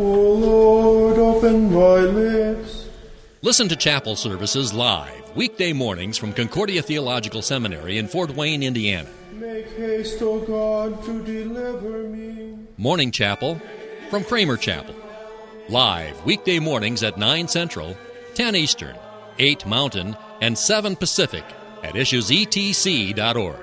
O Lord, open my lips. Listen to chapel services live, weekday mornings from Concordia Theological Seminary in Fort Wayne, Indiana. Make haste, O God, to deliver me. Morning Chapel from Kramer Chapel. Live, weekday mornings at 9 Central, 10 Eastern, 8 Mountain, and 7 Pacific at issuesetc.org.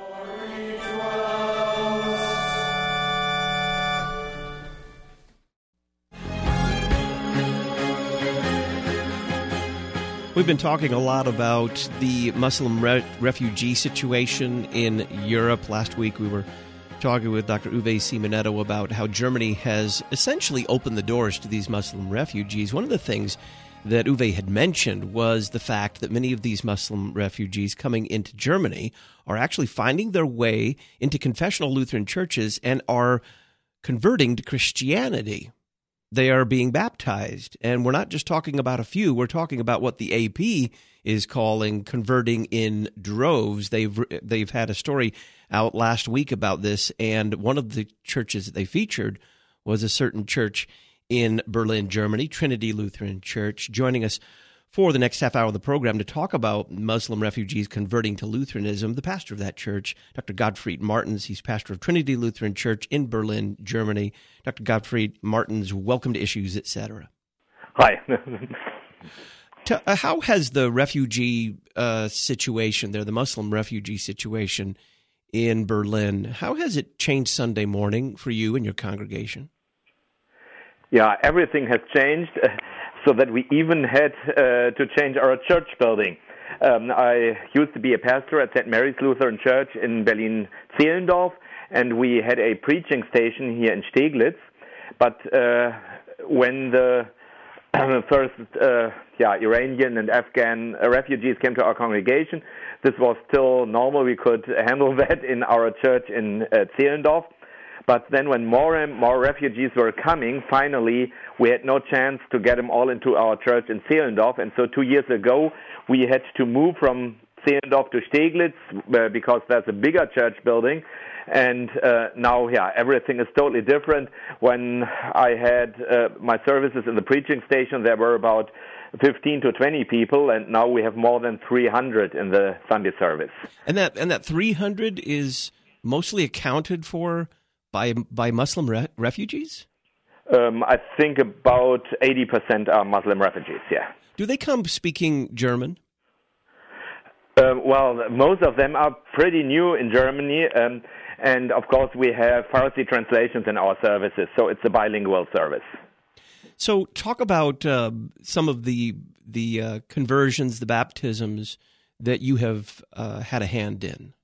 We've been talking a lot about the Muslim refugee situation in Europe. Last week we were talking with Dr. Uwe Simonetto about how Germany has essentially opened the doors to these Muslim refugees. One of the things that Uwe had mentioned was the fact that many of these Muslim refugees coming into Germany are actually finding their way into confessional Lutheran churches and are converting to Christianity. They are being baptized, and we're not just talking about a few. We're talking about what the AP is calling converting in droves. They've had a story out last week about this, and one of the churches that they featured was a certain church in Berlin, Germany, Trinity Lutheran Church. Joining us for the next half hour of the program to talk about Muslim refugees converting to Lutheranism, the pastor of that church, Dr. Gottfried Martens. He's pastor of Trinity Lutheran Church in Berlin, Germany. Dr. Gottfried Martens, welcome to Issues, etc. Hi. How has the refugee situation there, the Muslim refugee situation in Berlin, how has it changed Sunday morning for you and your congregation? Yeah, everything has changed. So that we even had to change our church building. I used to be a pastor at St. Mary's Lutheran Church in Berlin-Zehlendorf, and we had a preaching station here in Steglitz. But when the first Iranian and Afghan refugees came to our congregation, this was still normal. We could handle that in our church in Zehlendorf. But then when more and more refugees were coming, finally, we had no chance to get them all into our church in Zehlendorf. And so 2 years ago, we had to move from Zehlendorf to Steglitz because that's a bigger church building. And now, everything is totally different. When I had my services in the preaching station, there were about 15 to 20 people, and now we have more than 300 in the Sunday service. And that 300 is mostly accounted for by Muslim refugees? I think about 80% are Muslim refugees, yeah. Do they come speaking German? Well, most of them are pretty new in Germany, and of course we have Farsi translations in our services, so it's a bilingual service. So talk about some of the conversions, the baptisms that you have had a hand in.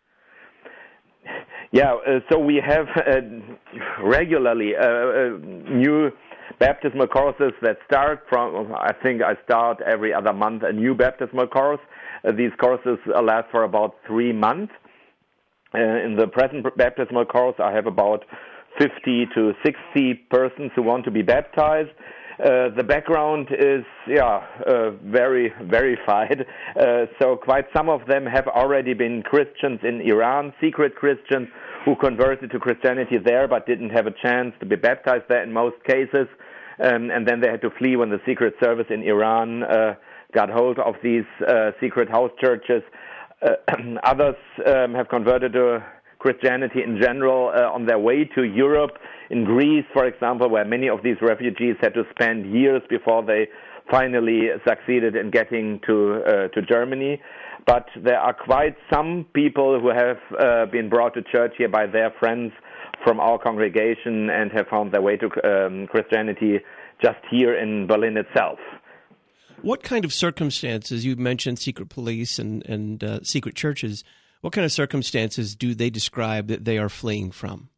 Yeah, so we have regularly new baptismal courses that start from, I think I start every other month a new baptismal course. These courses last for about 3 months. In the present baptismal course, I have about 50 to 60 persons who want to be baptized. The background is, very verified. So quite some of them have already been Christians in Iran, secret Christians who converted to Christianity there but didn't have a chance to be baptized there in most cases. And then they had to flee when the secret service in Iran got hold of these secret house churches. Others have converted to Christianity in general on their way to Europe. In Greece, for example, where many of these refugees had to spend years before they finally succeeded in getting to Germany. But there are quite some people who have been brought to church here by their friends from our congregation and have found their way to Christianity just here in Berlin itself. What kind of circumstances, you mentioned secret police and secret churches, what kind of circumstances do they describe that they are fleeing from?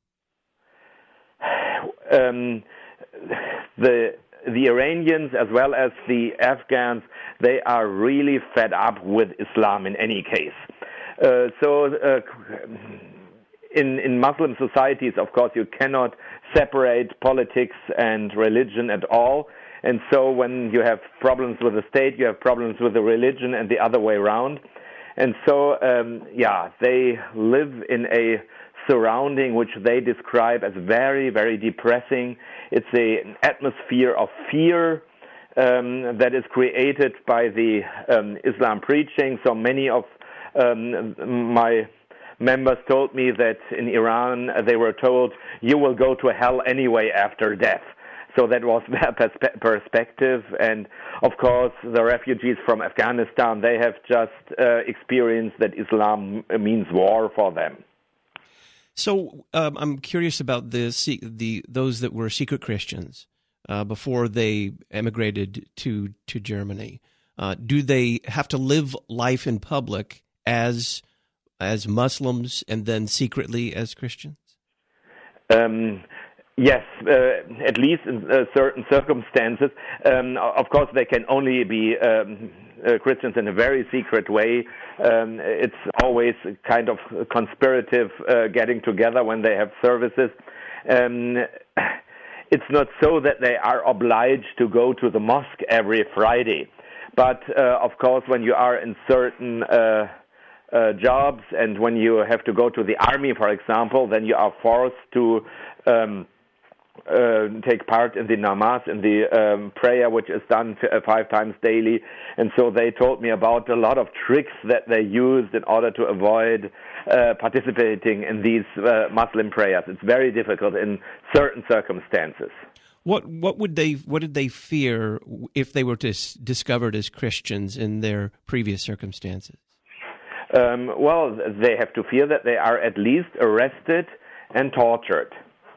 The Iranians as well as the Afghans, they are really fed up with Islam in any case. In Muslim societies, of course, you cannot separate politics and religion at all. And so when you have problems with the state, you have problems with the religion and the other way around. And so, they live in a surrounding which they describe as very, very depressing. It's an atmosphere of fear that is created by the Islam preaching. So many of my members told me that in Iran they were told, you will go to hell anyway after death. So that was their perspective. And, of course, the refugees from Afghanistan, they have just experienced that Islam means war for them. So I'm curious about those that were secret Christians before they emigrated to Germany. Do they have to live life in public as Muslims and then secretly as Christians? Yes, at least in certain circumstances. Of course, they can only be Christians in a very secret way. It's always kind of conspirative getting together when they have services. It's not so that they are obliged to go to the mosque every Friday. But, of course, when you are in certain jobs and when you have to go to the army, for example, then you are forced to take part in the namaz, in the prayer, which is done 5 times daily. And so they told me about a lot of tricks that they used in order to avoid participating in these Muslim prayers. It's very difficult in certain circumstances. What did they fear if they were discovered as Christians in their previous circumstances? Well, they have to fear that they are at least arrested and tortured.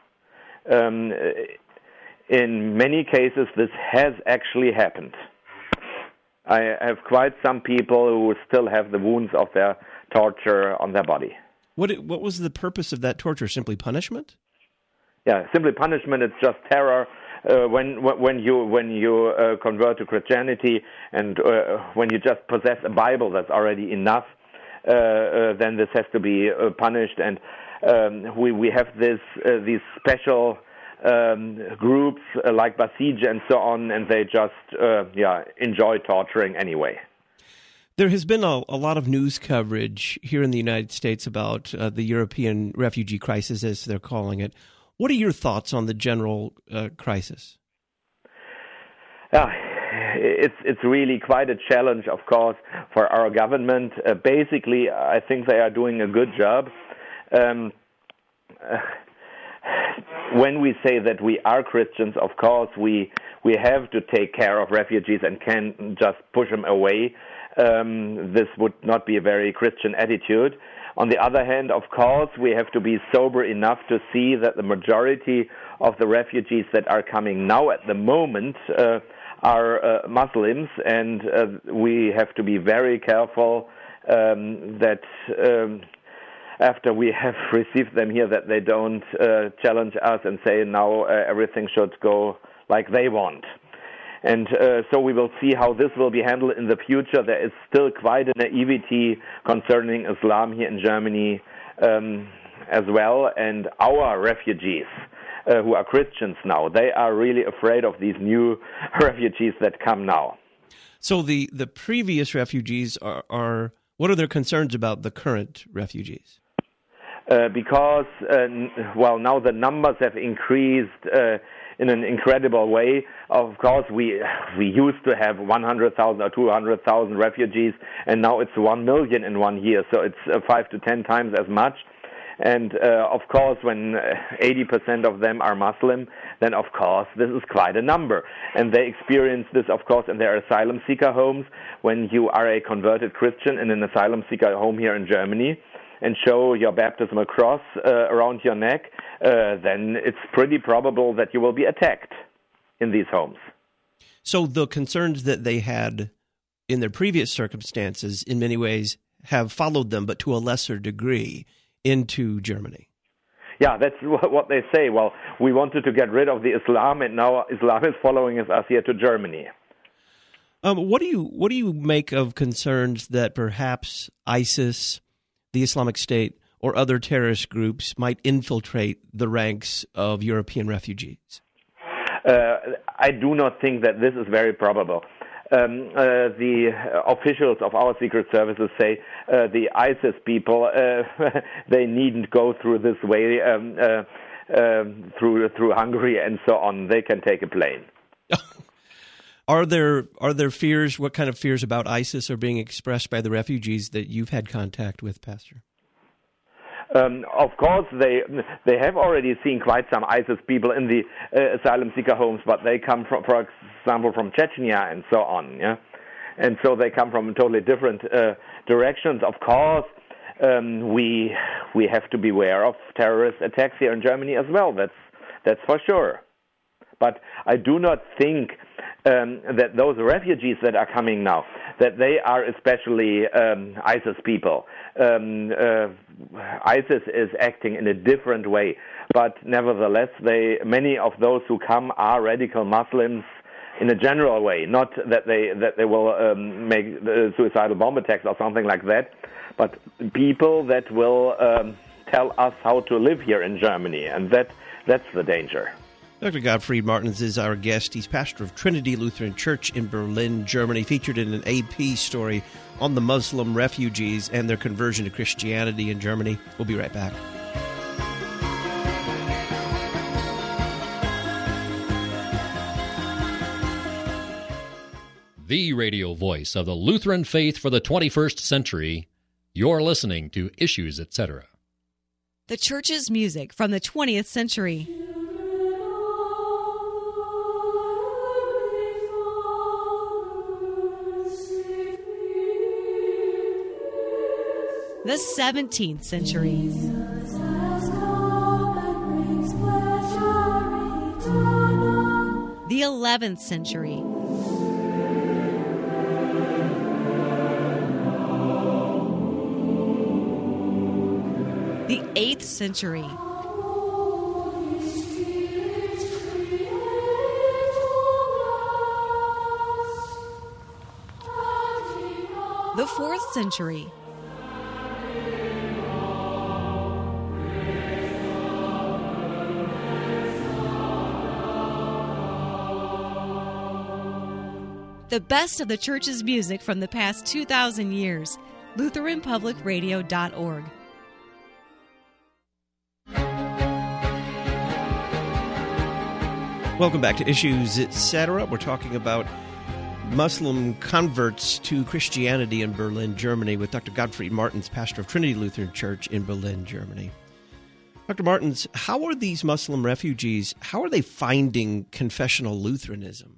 In many cases, this has actually happened. I have quite some people who still have the wounds of their torture on their body. What was the purpose of that torture? Simply punishment? Yeah, simply punishment. It's just terror. When you convert to Christianity and when you just possess a Bible, that's already enough. Then this has to be punished, and we have these special groups like Basij and so on, and they just enjoy torturing anyway. There has been a lot of news coverage here in the United States about the European refugee crisis, as they're calling it. What are your thoughts on the general crisis? It's really quite a challenge, of course, for our government. Basically, I think they are doing a good job. When we say that we are Christians, of course, we have to take care of refugees and can't just push them away. This would not be a very Christian attitude. On the other hand, of course, we have to be sober enough to see that the majority of the refugees that are coming now at the moment are Muslims, and we have to be very careful that after we have received them here, that they don't challenge us and say now everything should go like they want. And so we will see how this will be handled in the future. There is still quite a naivety concerning Islam here in Germany as well. And our refugees, who are Christians now, they are really afraid of these new refugees that come now. So the previous refugees are what are their concerns about the current refugees? Because, now the numbers have increased in an incredible way. Of course, we used to have 100,000 or 200,000 refugees, and now it's 1 million in 1 year, so it's 5 to 10 times as much. And, of course, when 80% of them are Muslim, then, of course, this is quite a number. And they experience this, of course, in their asylum seeker homes. When you are a converted Christian in an asylum seeker home here in Germany and show your baptismal cross around your neck, then it's pretty probable that you will be attacked in these homes. So the concerns that they had in their previous circumstances, in many ways, have followed them, but to a lesser degree, into Germany. Yeah, that's what they say. Well, we wanted to get rid of the Islam, and now Islam is following us here to Germany. What do you make of concerns that perhaps ISIS, the Islamic State, or other terrorist groups might infiltrate the ranks of European refugees? I do not think that this is very probable. the officials of our secret services say the ISIS people, they needn't go through this way through Hungary and so on. They can take a plane. Are there fears? What kind of fears about ISIS are being expressed by the refugees that you've had contact with, Pastor? Of course, they have already seen quite some ISIS people in the asylum seeker homes, but they come from, for example, from Chechnya and so on. Yeah, and so they come from totally different directions. Of course, we have to beware of terrorist attacks here in Germany as well. That's for sure. But I do not think that those refugees that are coming now, that they are especially ISIS people. ISIS is acting in a different way, but nevertheless, many of those who come are radical Muslims in a general way. Not that they will make suicidal bomb attacks or something like that, but people that will tell us how to live here in Germany, and that's the danger. Dr. Gottfried Martens is our guest. He's pastor of Trinity Lutheran Church in Berlin, Germany, featured in an AP story on the Muslim refugees and their conversion to Christianity in Germany. We'll be right back. The radio voice of the Lutheran faith for the 21st century. You're listening to Issues, Etc. The church's music from the 20th century. The 17th century. The 11th century. The 8th century. The 4th century. The best of the church's music from the past 2,000 years. LutheranPublicRadio.org. Welcome back to Issues, Etc. We're talking about Muslim converts to Christianity in Berlin, Germany, with Dr. Gottfried Martens, pastor of Trinity Lutheran Church in Berlin, Germany. Dr. Martens, how are these Muslim refugees, how are they finding confessional Lutheranism?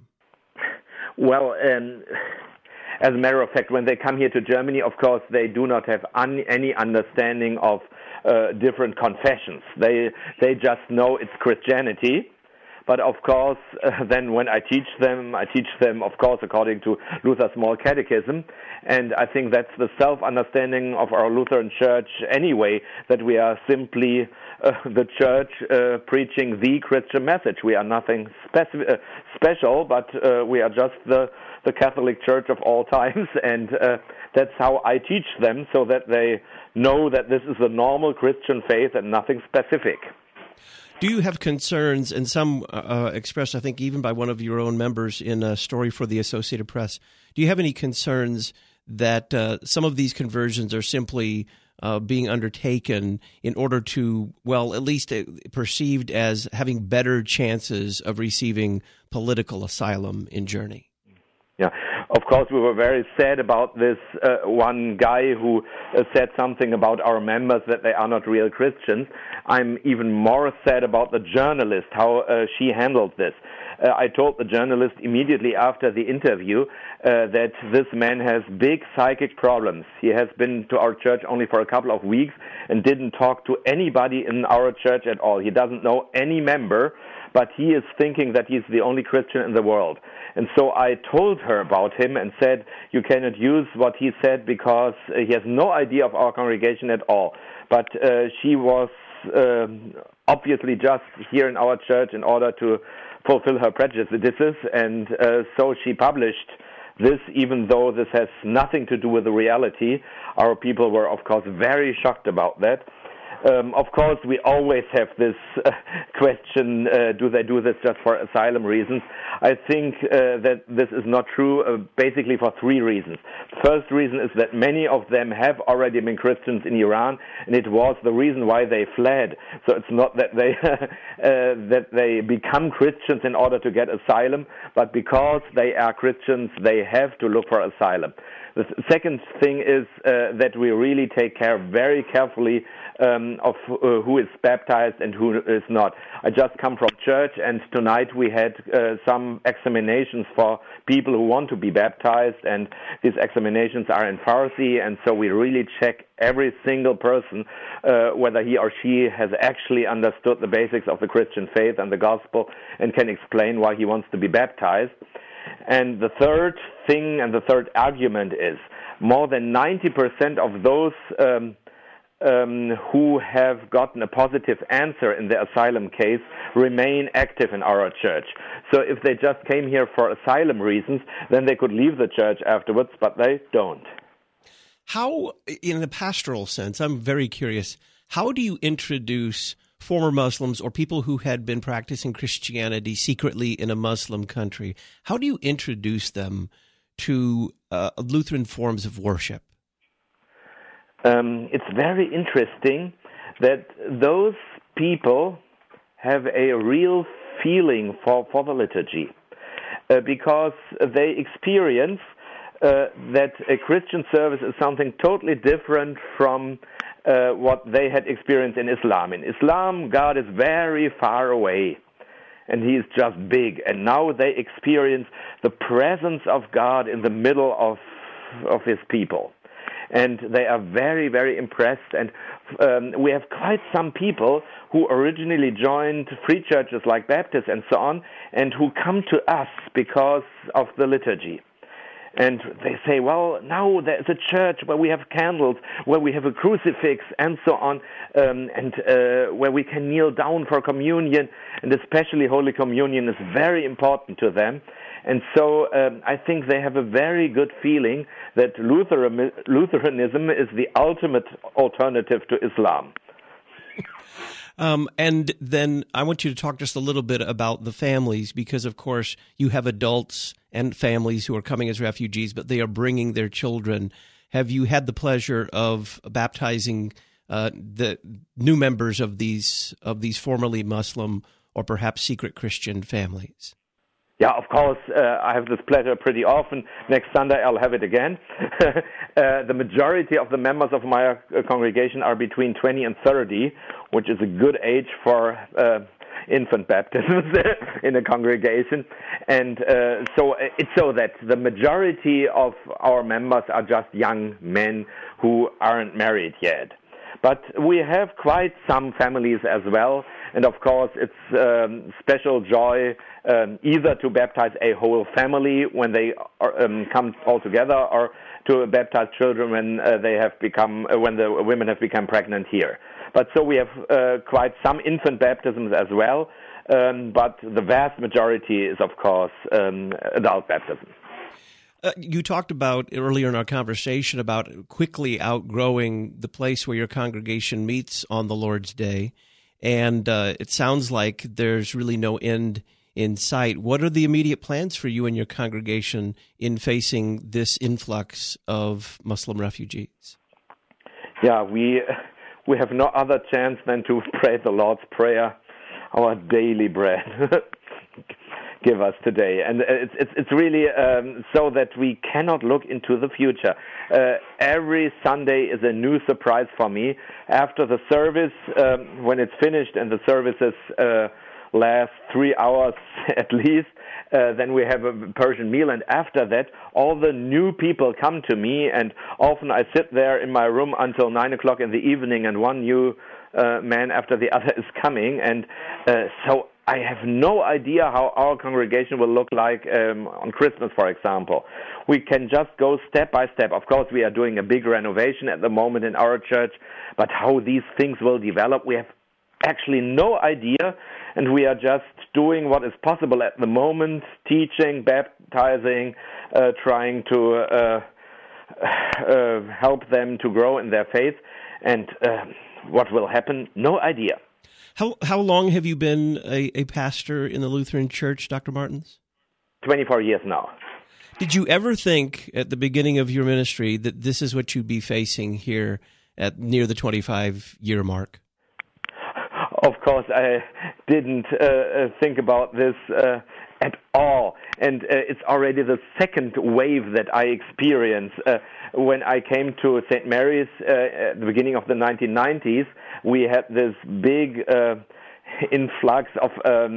Well, as a matter of fact, when they come here to Germany, of course, they do not have any understanding of different confessions. They just know it's Christianity. But of course, then when I teach them, of course, according to Luther's Small Catechism. And I think that's the self-understanding of our Lutheran Church anyway, that we are simply the Church preaching the Christian message. We are nothing special, but we are just the Catholic Church of all times. And that's how I teach them, so that they know that this is a normal Christian faith and nothing specific. Do you have concerns, and some expressed, I think, even by one of your own members in a story for the Associated Press, do you have any concerns that some of these conversions are simply being undertaken in order to, well, at least perceived as having better chances of receiving political asylum in Germany? Yeah, of course, we were very sad about this one guy who said something about our members that they are not real Christians. I'm even more sad about the journalist, how she handled this. I told the journalist immediately after the interview that this man has big psychic problems. He has been to our church only for a couple of weeks and didn't talk to anybody in our church at all. He doesn't know any member, but he is thinking that he's the only Christian in the world. And so I told her about him and said, you cannot use what he said because he has no idea of our congregation at all. But she was obviously just here in our church in order to fulfill her prejudices, and so she published this, even though this has nothing to do with the reality. Our people were, of course, very shocked about that. Of course, we always have this question, do they do this just for asylum reasons? I think that this is not true basically for three reasons. The first reason is that many of them have already been Christians in Iran, and it was the reason why they fled. So it's not that they that they become Christians in order to get asylum, but because they are Christians, they have to look for asylum. The second thing is that we really take care very carefully of who is baptized and who is not. I just come from church, and tonight we had some examinations for people who want to be baptized, and these examinations are in Farsi, and so we really check every single person whether he or she has actually understood the basics of the Christian faith and the gospel and can explain why he wants to be baptized. And the third thing and the third argument is more than 90% of those who have gotten a positive answer in their asylum case remain active in our church. So if they just came here for asylum reasons, then they could leave the church afterwards, but they don't. How, in the pastoral sense, I'm very curious, how do you introduce former Muslims or people who had been practicing Christianity secretly in a Muslim country? How do you introduce them to Lutheran forms of worship? It's very interesting that those people have a real feeling for the liturgy because they experience that a Christian service is something totally different from what they had experienced in Islam. In Islam, God is very far away, and He is just big. And now they experience the presence of God in the middle of His people. And they are very, very impressed. And we have quite some people who originally joined free churches like Baptists and so on, and who come to us because of the liturgy. And they say, well, now there's a church where we have candles, where we have a crucifix, and so on, and where we can kneel down for communion, and especially Holy Communion is very important to them. And so I think they have a very good feeling that Lutheranism is the ultimate alternative to Islam. And then I want you to talk just a little bit about the families, because, of course, you have adults and families who are coming as refugees, but they are bringing their children. Have you had the pleasure of baptizing the new members of these formerly Muslim or perhaps secret Christian families? Yeah, of course, I have this pleasure pretty often. Next Sunday I'll have it again. The majority of the members of my congregation are between 20 and 30, which is a good age for infant baptisms in a congregation. And so it's so that the majority of our members are just young men who aren't married yet. But we have quite some families as well, and of course it's special joy either to baptize a whole family when they come all together, or to baptize children when when the women have become pregnant here. But so we have quite some infant baptisms as well, but the vast majority is of course adult baptism. You talked about earlier in our conversation about quickly outgrowing the place where your congregation meets on the Lord's Day, and it sounds like there's really no end in sight. What are the immediate plans for you and your congregation in facing this influx of Muslim refugees? Yeah, we have no other chance than to pray the Lord's Prayer, our daily bread. Give us today. And it's really so that we cannot look into the future. Every Sunday is a new surprise for me. After the service, when it's finished and the services last 3 hours at least, then we have a Persian meal, and after that all the new people come to me, and often I sit there in my room until 9 o'clock in the evening, and one new man after the other is coming, and so I have no idea how our congregation will look like on Christmas, for example. We can just go step by step. Of course, we are doing a big renovation at the moment in our church, but how these things will develop, we have actually no idea, and we are just doing what is possible at the moment, teaching, baptizing, trying to help them to grow in their faith, and what will happen, no idea. How long have you been a pastor in the Lutheran Church, Dr. Martens? 24 years now. Did you ever think at the beginning of your ministry that this is what you'd be facing here at near the 25-year mark? Of course, I didn't think about this at all. And it's already the second wave that I experienced. When I came to St. Mary's at the beginning of the 1990s, we had this big influx of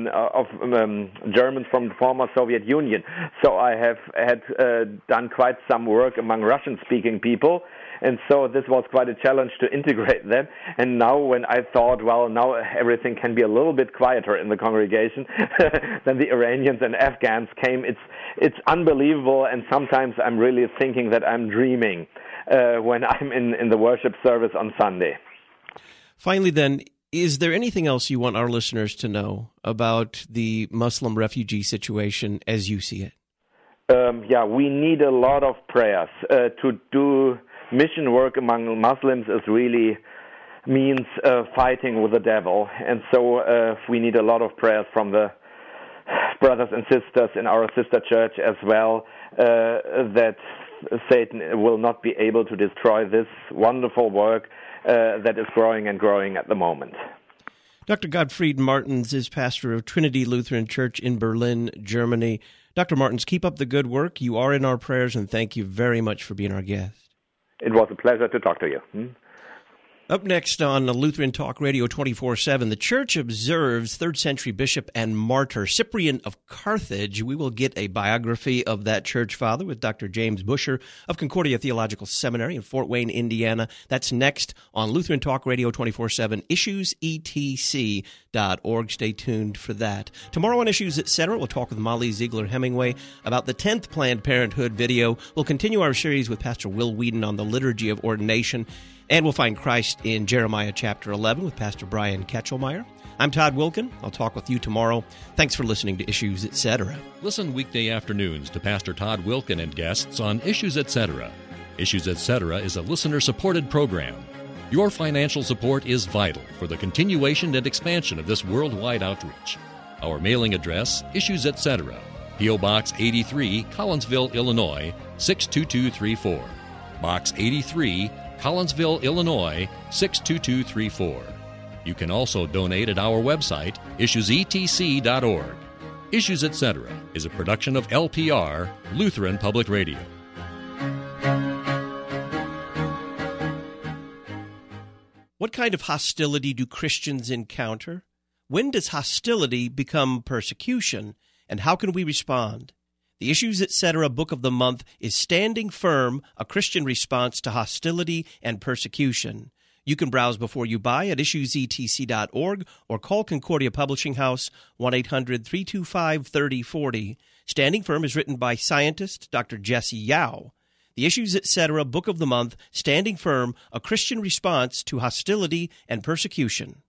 Germans from the former Soviet Union. So I have had done quite some work among Russian-speaking people, and so this was quite a challenge to integrate them. And now when I thought, well, now everything can be a little bit quieter in the congregation, then the Iranians and Afghans came. It's unbelievable, and sometimes I'm really thinking that I'm dreaming when I'm in the worship service on Sunday. Finally, then, is there anything else you want our listeners to know about the Muslim refugee situation as you see it? We need a lot of prayers. To do mission work among Muslims is really means fighting with the devil. And so we need a lot of prayers from the brothers and sisters in our sister church as well, that Satan will not be able to destroy this wonderful work that is growing and growing at the moment. Dr. Gottfried Martens is pastor of Trinity Lutheran Church in Berlin, Germany. Dr. Martens, keep up the good work. You are in our prayers, and thank you very much for being our guest. It was a pleasure to talk to you. Up next on Lutheran Talk Radio 24/7, the Church observes 3rd century bishop and martyr Cyprian of Carthage. We will get a biography of that church father with Dr. James Busher of Concordia Theological Seminary in Fort Wayne, Indiana. That's next on Lutheran Talk Radio 24/7, issuesetc.org. Stay tuned for that. Tomorrow on Issues Etc., we'll talk with Molly Ziegler-Hemingway about the 10th Planned Parenthood video. We'll continue our series with Pastor Will Whedon on the liturgy of ordination. And we'll find Christ in Jeremiah chapter 11 with Pastor Brian Ketchelmeyer. I'm Todd Wilken. I'll talk with you tomorrow. Thanks for listening to Issues Etc. Listen weekday afternoons to Pastor Todd Wilken and guests on Issues Etc. Issues Etc. is a listener-supported program. Your financial support is vital for the continuation and expansion of this worldwide outreach. Our mailing address, Issues Etc., P.O. Box 83, Collinsville, Illinois, 62234. Box 83, Collinsville, Illinois, 62234. You can also donate at our website, issuesetc.org. Issues Etc. is a production of LPR, Lutheran Public Radio. What kind of hostility do Christians encounter? When does hostility become persecution? And how can we respond? The Issues Etc. Book of the Month is Standing Firm, a Christian Response to Hostility and Persecution. You can browse before you buy at issuesetc.org or call Concordia Publishing House 1-800-325-3040. Standing Firm is written by scientist Dr. Jesse Yao. The Issues Etc. Book of the Month, Standing Firm, a Christian Response to Hostility and Persecution.